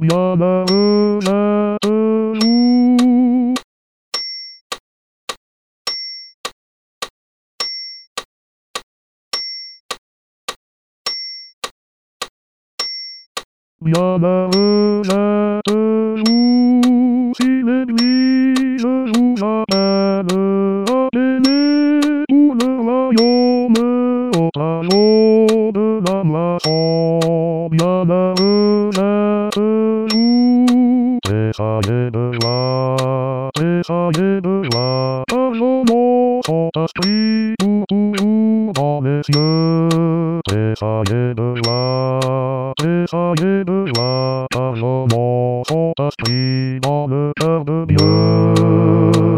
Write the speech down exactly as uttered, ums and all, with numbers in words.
山裏と山裏としめにのなまぬあてねうぬはよむおたよぶなまそ山裏とてさえぶはてさえぶはあのもそたすりううばめしゅてさえぶはてさえぶはあのもそたすりばむかぶびゅ